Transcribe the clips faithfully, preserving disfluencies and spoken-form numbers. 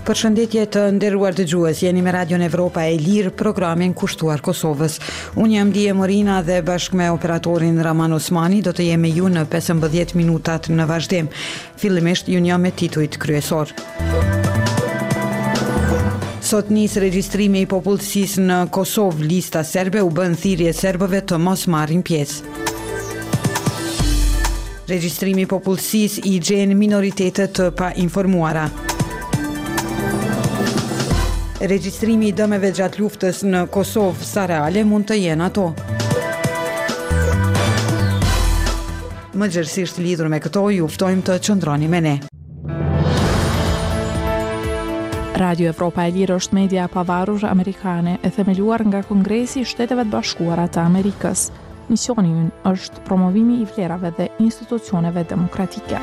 Përshëndetje të nderuar dëgjues, jeni me Radion Evropa e Lirë, programin kushtuar Kosovës. Unë jam Dije Morina dhe bashkë me operatorin Raman Osmani do të jemi ju në pesëmbëdhjetë minutat në vazhdim. Fillimisht ju njeh me titujt kryesor. Sot nis regjistrimi i popullsisë në Kosovë, lista serbe u bën thirrje serbëve të mos marrin pjesë. Regjistrimi i popullsisë i gjen minoritetet të pa informuara. Regjistrimi i dëmeve gjatë luftës në Kosovë, sa reale mund të jenë ato? Më gjerësisht lidhur me këto, ju ftojmë të qëndroni me ne. Radio Evropa e Lirë është media e pavarur amerikane e themeluar nga Kongresi i Shteteve të Bashkuara të Amerikës. Misioni i ynë është promovimi i vlerave dhe institucioneve demokratike.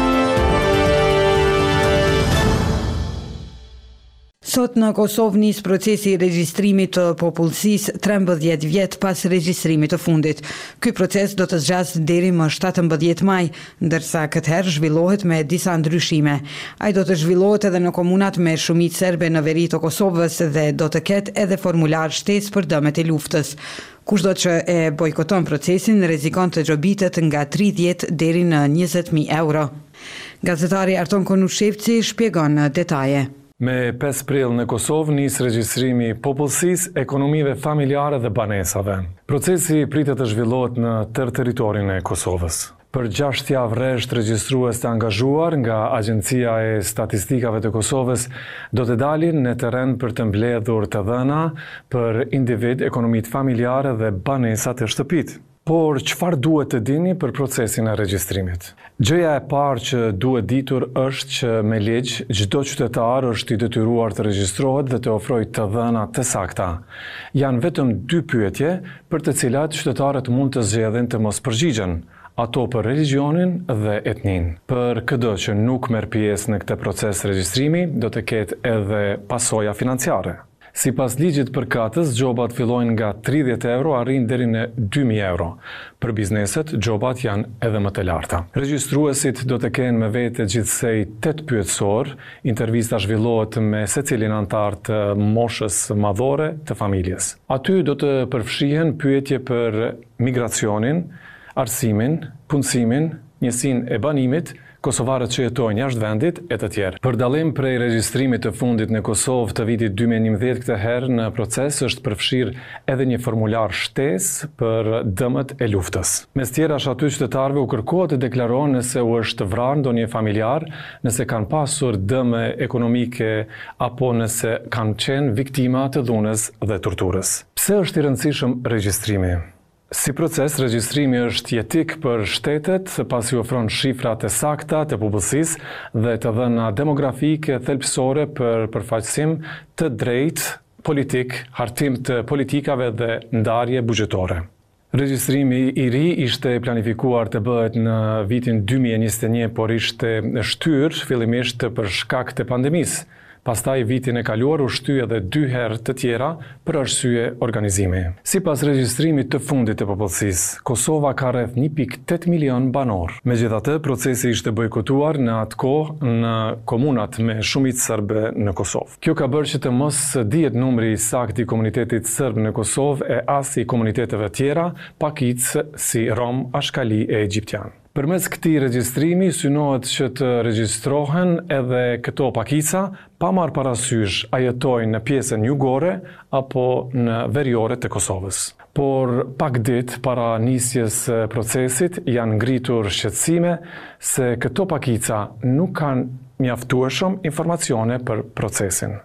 Sot në Kosovë nis procesi i regjistrimit të popullsisë trembëdhjetë vjet pas regjistrimit të fundit. Ky proces do të zgjasë deri më shtatëmbëdhjetë maj, ndërsa këtë herë zhvillohet me disa ndryshime. Ai do të zhvillohet edhe në komunat me shumicë serbe në veri të Kosovës dhe do të ketë edhe formular shtesë për dëmet e luftës. Kushdo që e bojkoton procesin rrezikon të xobitet nga tridhjetë deri në njëzet mijë euro. Gazetari Arton Konushevci shpjegon detaje. Me pesë prill në Kosovë nis regjistrimi i popullsisë, ekonomive familjare dhe banesave. Procesi pritet të zhvillohet në tërë territorin e Kosovës. Për gjashtë javë rresht regjistrues të angazhuar nga Agjencia e Statistikave të Kosovës do të dalin në terren për të mbledhur të dhëna për individ, ekonomitë familjare dhe banesat e shtëpitë. Por çfarë duhet të dini për procesin e regjistrimit? Gjëja e parë që duhet ditur është që me ligj çdo qytetar është i detyruar të regjistrohet dhe të ofrojë të dhëna të sakta. Janë vetëm dy pyetje për të cilat qytetarët mund të zgjedhin të mos përgjigjen, ato për religionin dhe etnin. Për çdo që nuk merr pjesë në këtë proces regjistrimi, do të ketë edhe pasoja financiare. Si pas ligjit përkatës, gjobat fillojnë nga tridhjetë euro arrin deri në dy mijë euro. Për bizneset, gjobat janë edhe më të larta. Regjistruesit do të kenë me vete gjithsej tetë pyetësor, intervista zhvillohet me secilin antar të moshës madhore të familjes. Aty do të përfshihen pyetje për migracionin, arsimin, punësimin, njësinë e banimit, kosovarët që jetojnë jashtë vendit e të tjerë. Për dallim prej regjistrimit të fundit në Kosovë të vitit dy mijë e njëmbëdhjetë këtë herë në proces është përfshirë edhe një formular shtesë për dëmet e luftës. Mes tjerash aty qytetarëve u kërkohet të deklarojnë nëse u është vrarë ndonjë familjar, nëse kanë pasur dëme ekonomike apo nëse kanë qenë viktima të dhunës dhe torturës. Pse është i rëndësishëm regjistrimi? Si proces, regjistrimi është jetik për shtetet, pasi ofron shifrat e sakta të popullsisë dhe të dhëna demografike thelbësore për përfaqësim të drejtë politik, hartim të politikave dhe ndarje buxhetore. Regjistrimi i ri ishte planifikuar të bëhet në vitin dy mijë e njëzet e një, por ishte shtyrë fillimisht për shkak të pandemisë. Pastaj vitin e kaluar u shty edhe dy herë të tjera për arsye organizimi. Sipas regjistrimit të fundit të popullsisë, Kosova ka rreth një pikë tetë milion banor. Megjithatë, procesi ishte bojkotuar në atë kohë në komunat me shumicë serbe në Kosovë. Kjo ka bërë që të mos dihet numri i saktë i komunitetit serb në Kosovë e as i komuniteteve tjera, pakicë si rom, ashkali e egjiptian. Përmes këtij regjistrimi synohet që të regjistrohen edhe këto pakica pa marrë parasysh a jetojnë në pjesën jugore apo në veriore të Kosovës. Por pak ditë para nisjes procesit janë ngritur shqetësime se këto pakica nuk kanë mjaftueshëm informacione për procesin.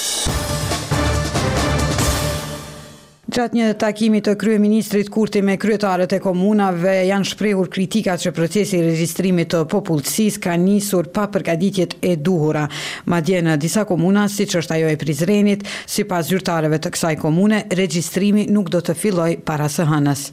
Gjatë një takimi të kryeministrit Kurti me kryetarët e komunave janë shprehur kritikat që procesi i regjistrimit të popullsisë ka nisur pa përgatitjet e duhura. Madje në disa komuna, siç është ajo e Prizrenit, sipas zyrtarëve të kësaj komune, regjistrimi nuk do të fillojë para së hënës.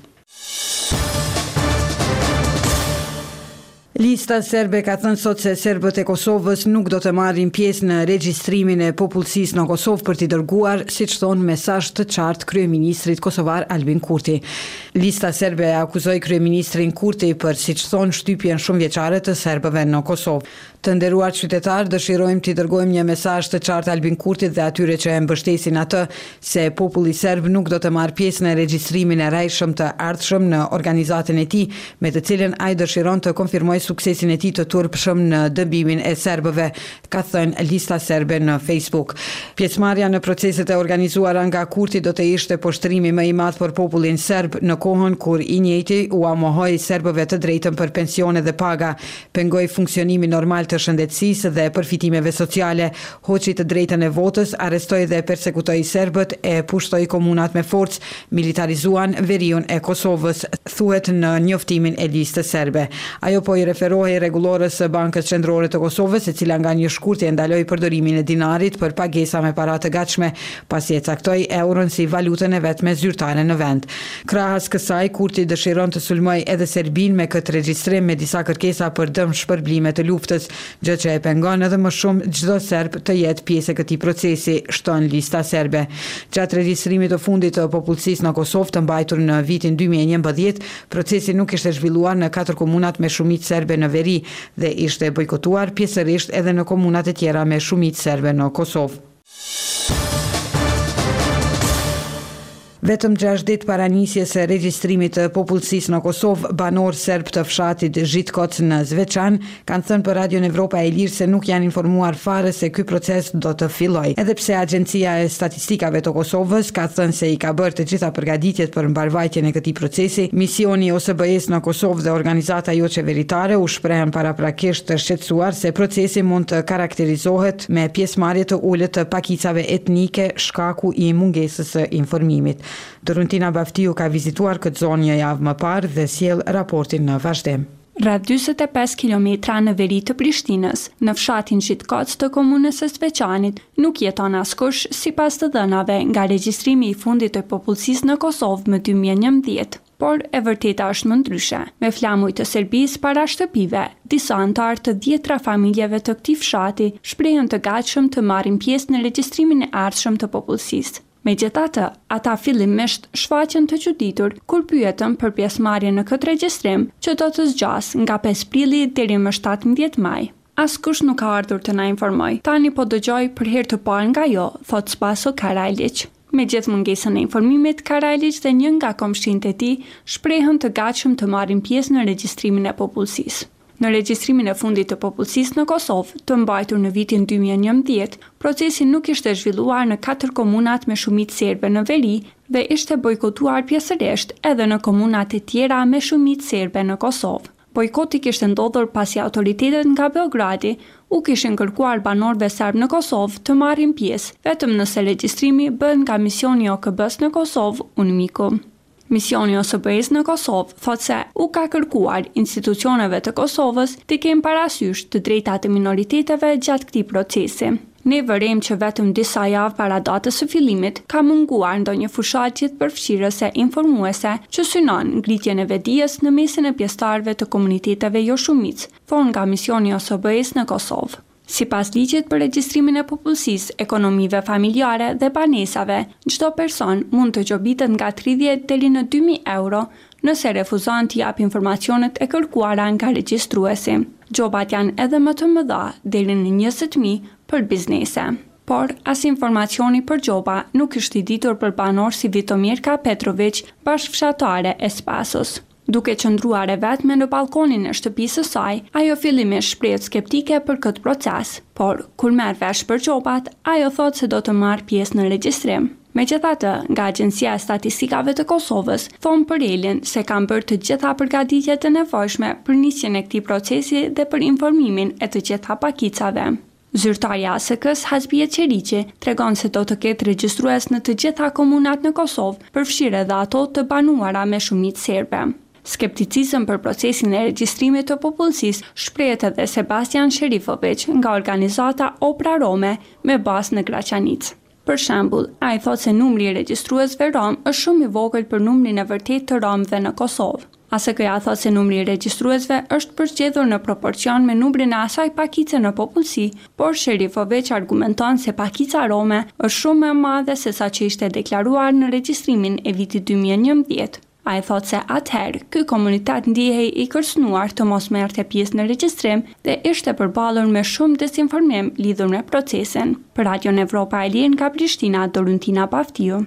Lista serbe ka thënë sot se serbët e Kosovës nuk do të marrin pjesë në regjistrimin e popullsisë në Kosovë për t'i dërguar, siç thonë mesazh të qartë kryeministrit kosovar Albin Kurti. Lista serbe e akuzoi kryeministrin Kurti për, siç thonë, shtypjen shumëvjeçare të serbëve në Kosovë. Të nderuar qytetarë, dëshirojmë t'i dërgojmë një mesazh të qartë Albin Kurtit dhe atyre që e mbështesin atë se populli serb nuk do të marrë pjesë në regjistrimin e rrejshëm të ardhshëm në organizatën e tij, me të cilën ai dëshiron të konfirmojë suksesin e tij të turpshëm në dëbimin e serbëve, ka thënë Lista Serbe në Facebook. Pjesëmarrja në proceset e organizuara nga Kurti do të ishte poshtrimi më i madh për popullin serb në kohën kur i njëjti u amohoi serbëve të drejtën për pensione dhe paga, pengoi funksionimin normal të shëndetësisë dhe përfitimeve sociale, hoqi të drejtën e votës, arrestoi dhe persekutoi serbët, e pushtoi komunat me forcë, militarizuan veriun e Kosovës, thuhet në njoftimin e Listës Serbe. Ajo po i referohej rregullorës së Bankës Qendrore të Kosovës, e cila nga një shkurtje ndaloi përdorimin e dinarit për pagesa me para të gatshme, pasi e caktoi euron si valutën e vetme zyrtare në vend. Krahas kësaj, Kurti dëshiron të sulmojë edhe Serbin me këtë regjistrim me disa kërkesa për dëm shpërblime të luftës, gjë që e pengon edhe më shumë çdo serb të jetë pjesë e këtij procesi, shton Lista Serbe. Gjatë regjistrimit të fundit të popullsisë në Kosovë të mbajtur në vitin dy mijë e njëmbëdhjetë, procesi nuk ishte zhvilluar në katër komunat me shumicë serbe në veri dhe ishte bojkotuar pjesërisht edhe në komunat e tjera me shumicë serbe në Kosovë. Vetëm gjashtë ditë para nisjes së regjistrimit të popullsisë në Kosovë, banor serb të fshatit Žitkoc në Zvečan kanë thënë për Radion Evropa e Lirë se nuk janë informuar fare se ky proces do të fillojë. Edhe pse Agjencia e Statistikave të Kosovës ka thënë se i ka bërë të gjitha përgatitjet për mbarvajtjen e këtij procesi, misioni O S B E-s në Kosovë dhe organizata jo qeveritare u shprehen paraprakisht të shqetësuar se procesi mund të karakterizohet me pjesëmarrje të ulët të pakicave etnike, shkaku i mungesës së informimit. Doruntina Baftiu ka vizituar këtë zonë një javë më parë dhe sjell raportin në vazhdim. Rreth dyqin e pesë kilometra në veri të Prishtinës, në fshatin Žitkoc të komunës së Zveçanit, nuk jeton askush sipas të dhënave nga regjistrimi i fundit të popullsisë në Kosovë më dy mijë e njëmbëdhjetë. Por e vërteta është më ndryshe. Me flamuj të Serbisë para shtëpive, disa antar të dhjetra familjeve të këtij fshati shprehen të gatshëm të marrin pjesë në regjistrimin e ardhshëm të popullsisë. Megjithatë, ata fillimisht shfaqen të çuditur kur pyetën për pjesëmarrjen në këtë regjistrim, që do të zgjasë nga pesë prilli deri më shtatëmbëdhjetë maj. Askush nuk ka ardhur të na informoj. Tani po dëgjoj për herë të parë nga jo, thot Spaso Karajlić. Me gjithë mungesën e informimit, Karajlić dhe një nga komshinët e tij shprehen të gatshëm të marrin pjesë në regjistrimin e popullsisë. Në regjistrimin e fundit të popullsisë në Kosovë, të mbajtur në vitin dy mijë e njëmbëdhjetë, procesi nuk ishte zhvilluar në katër komunat me shumicë serbe në veri dhe ishte bojkotuar pjesërisht edhe në komunat e tjera me shumicë serbe në Kosovë. Bojkoti kishte ndodhur pasi autoritetet nga Beogradi u kishin kërkuar banorëve serb në Kosovë të marrin pjesë, vetëm nëse regjistrimi bëhet nga misioni O K B-s në Kosovë, UNMIKU. Misioni O S B E-s në Kosovë thotë se u ka kërkuar institucioneve të Kosovës të kenë parasysh të drejtat e minoriteteve gjatë këtij procesi. Ne vërejmë që vetëm disa javë para datës së fillimit ka munguar ndonjë fushatje përfshirëse informuese që synon ngritjen e vedijes në mesin e pjesëtarëve të komuniteteve jo shumicë, thonë nga misioni O S B E-s në Kosovë. Sipas ligjit për regjistrimin e popullsisë, ekonomive familjare dhe banesave, çdo person mund të gjobitet nga tridhjetë deri në dy mijë euro nëse refuzon të jap informacionet e kërkuara nga regjistruesi. Gjobat janë edhe më të mëdha, deri në njëzet mijë për biznese. Por as informacioni për gjoba nuk është i ditur për banor si Vitomirka Petrović, bashkëfshatare e Spasos. Duke qëndruar e vetme në balkonin e shtëpisë së saj, ajo fillimisht shprehet skeptike për këtë proces, por kur merr vesh për gjobat, ajo thotë se do të marrë pjesë në regjistrim. Megjithatë, nga Agjencia e Statistikave të Kosovës thonë për Elin se kanë bërë të gjitha përgatitjet e nevojshme për nisjen e këtij procesi dhe për informimin e të gjitha pakicave. Zyrtarja A S K-s Hasbije Qeriqi tregon se do të ketë regjistrues në të gjitha komunat në Kosovë, përfshirë edhe ato të banuara me shumicë serbe. Skepticizëm për procesin e regjistrimit të popullsisë shprehet edhe Sebastian Sherifović nga organizata Opra Rome me bazë në Graçanic. Për shembull, ai thotë se numri i regjistruesve rom është shumë i vogël për numrin e vërtetë të romëve në Kosovë. A S K-ja thotë se numri i regjistruesve është përzgjedhur në proporcion me numrin e asaj pakice në popullsi, por Sherifović argumenton se pakica rome është shumë më e madhe se sa që ishte deklaruar në regjistrimin e vitit dy mijë e njëmbëdhjetë. A e thot se atëherë, ky komunitet ndihej i kërcënuar të mos merrte pjesë në regjistrim dhe ishte përballur me shumë dezinformim lidhur me procesin. Për Radion Evropa e Lirë nga Prishtina, Doruntina Paftiu.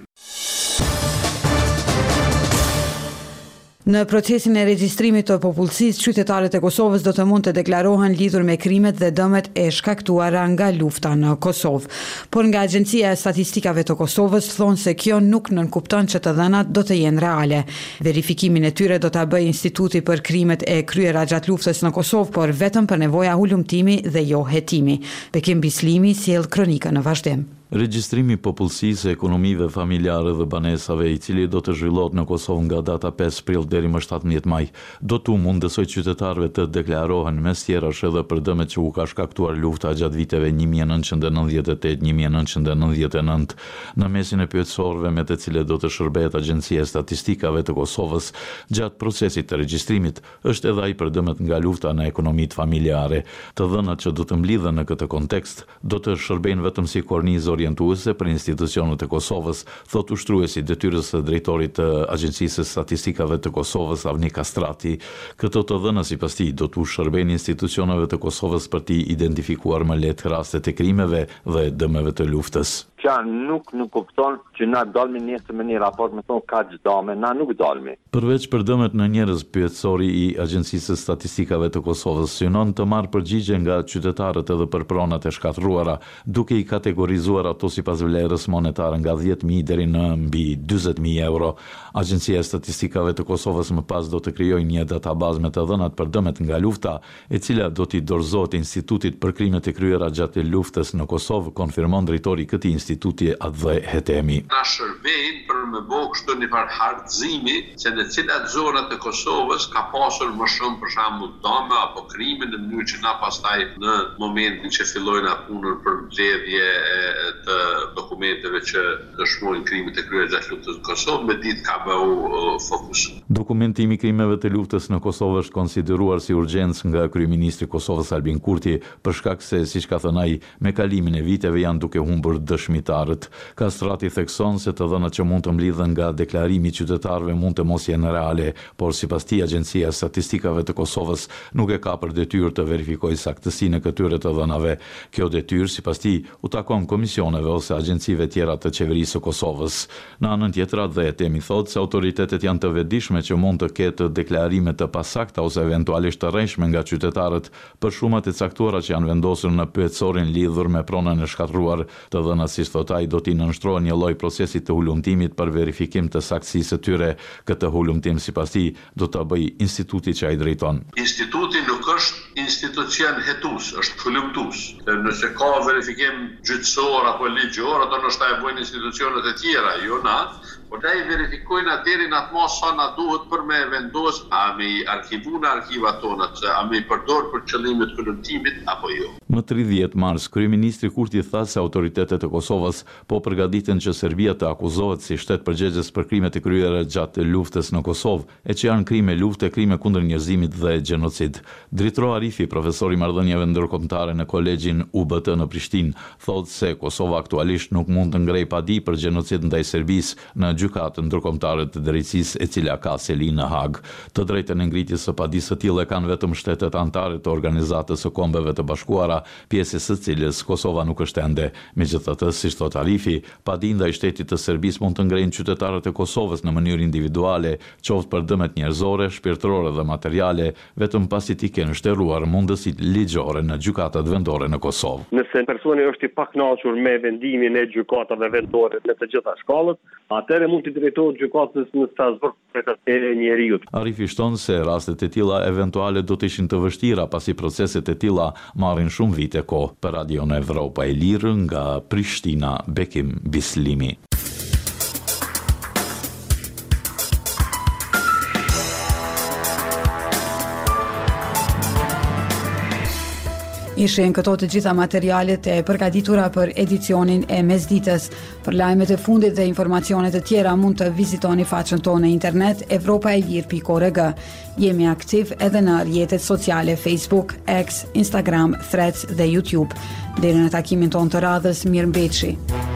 Në procesin e regjistrimit të popullsisë, qytetarët e Kosovës do të mund të deklarohen lidhur me krimet dhe dëmet e shkaktuara nga lufta në Kosovë. Por nga Agjencia e Statistikave të Kosovës thonë se kjo nuk nënkupton që të dhënat do të jenë reale. Verifikimin e tyre do ta bëjë Instituti për krimet e kryera gjatë luftës në Kosovë, por vetëm për nevoja hulumtimi dhe jo hetimi. Bekim Bislimi sjell kronikën në vazhdim. Regjistrimi popullsisë, ekonomive familjare dhe banesave, i cili do të zhvillohet në Kosovë nga data pesë prill deri më shtatëmbëdhjetë maj, do të mundësoj qytetarëve të deklarohen mes tjerash edhe për dëmet që u ka shkaktuar lufta gjatë viteve një mijë e nëntëqind e nëntëdhjetë e tetë një mijë e nëntëqind e nëntëdhjetë e nëntë. Në mesin e pyetësorëve me të cilët do të shërbehet Agjencia e Statistikave të Kosovës gjatë procesit të regjistrimit është edhe ai për dëmet nga lufta në ekonomitë familjare. Të dhënat që do të mblidhen në këtë kontekst do të shërbejnë vetëm si kornizë orientuese për institucionet e Kosovës, thot ushtruesi detyrës së drejtorit të Agjencisë së Statistikave të Kosovës Avni Kastrati. Këto të dhëna sipas tij do të shërbejnë institucioneve të Kosovës për të identifikuar më lehtë rastet e krimeve dhe dëmeve të luftës. Që nuk nuk kupton që na dalmi njësë me një raport me thonë ka gjdame, na nuk dalmi. Përveç për dëmet në njerëz, pyetësori i Agjencisë së Statistikave të Kosovës synon të marrë përgjigje nga qytetarët edhe për pronat e shkatruara, duke i kategorizuar ato sipas vlerës monetare nga dhjetë mijë deri në mbi dyzet mijë euro. Agjencia e Statistikave të Kosovës më pas do të krijojë një databazë me të dhënat për dëmet nga lufta, e cila do t'i dorëzohet Institutit për krimet e kryera gjatë luftës në Kosovë, konfirmon drejtori i këtij instituti Adhe Hetemi. Na shërbejnë për me bëu kështu një farë hartëzimi se në cilat zona të Kosovës ka pasur më shumë për shembull dëme apo krime, në mënyrë që na pastaj në momentin që fillojnë punën për mbledhje të dokumenteve që dëshmojnë krimet e kryera gjatë luftës në Kosovë, me ditë ka bëu fokus. Dokumentimi i krimeve të luftës në Kosovë është konsideruar si urgjencë nga kryeministri i Kosovës Albin Kurti, për shkak se, siç ka thënë ai, me kalimin e viteve janë duke humbur dëshmitarët. Kastrati thekson se të dhënat që mund të mblidhen nga deklarimi i qytetarëve mund të mos jenë reale, por sipas tij Agjencia e Statistikave të Kosovës nuk e ka për detyrë të verifikojë saktësinë e këtyre të dhënave. Kjo detyrë sipas tij u takon komisioneve ose agjencive tjera të qeverisë së Kosovës. Në anën tjetër, Adhe Hetemi thotë se autoritetet janë të vetëdijshme që mund të ketë deklarime të pasakta ose eventualisht të rreshme nga qytetarët për shumat e caktuara që janë vendosur në pyetësorin lidhur me pronën e shkatruar. Të dhënat, siç thot ai, do t'i nënshtrohen një lloj procesi të hulumtimit për verifikim të saktësisë së tyre. Këtë hulumtim sipas tij do ta bëjë instituti që ai drejton. Instituti nuk është institucion hetues, është hulumtues. Nëse ka verifikim gjyqësor apo ligjor, ato ndoshta e bëjnë institucionet e tjera, jo na. Por ta i verifikojnë atëri në atë mos sa na duhet për me vendos a me i arkivu në arkivat tona, a me i përdor për qëllimet hulumtimit apo jo. Më tridhjetë mars, kryeministri Kurti tha se autoritetet e Kosovës po përgatiten që Serbia të akuzohet si shtet përgjegjës për krimet e kryera gjatë luftës në Kosovë, e që janë krime lufte, krime kundër njerëzimit dhe gjenocid. Dritro Arifi, profesor i marrëdhënieve ndërkombëtare në Kolegjin U B T në Prishtinë, thotë se Kosova aktualisht nuk mund të ngrejë padi për gjenocid ndaj Serbisë në gjykatën ndërkombëtare të drejtësisë, e cila ka seli në Hag. Të drejtën e ngritjes së padisë së tillë kanë vetëm shtetet anëtare të Organizatës së Kombeve të Bashkuara, pjesë së cilës Kosova nuk është ende. Megjithatë, siç thot Arifi, padi ndaj shtetit të Serbisë mund të ngrejnë qytetarët e Kosovës në mënyrë individuale, qoftë për dëmet njerëzore, shpirtërore dhe materiale, vetëm pasi t'i kenë shtërruar mundësitë ligjore në gjykatat vendore në Kosovë. Nëse personi është i pakënaqur me vendimin e gjykatave vendore në të gjitha shkallët, atëherë mund të drejtohet gjykatës në Strasburg për të njeriut. Arifi shton se rastet e tilla eventuale do të ishin të vështira pasi proceset e tilla marrin shumë vite kohë. Për Radion Evropa e Lirë nga Prishtina, Bekim Bislimi. Ishen këto të gjitha materialet e përgatitura për edicionin e mesditës. Për lajmet e fundit dhe informacionet e tjera mund të vizitoni faqen tonë në internet evropa e lirë pikë org. Jemi aktiv edhe në rrjetet sociale Facebook, X, Instagram, Threads dhe YouTube. Deri në takimin tonë të radhës, mirëmbëjtje.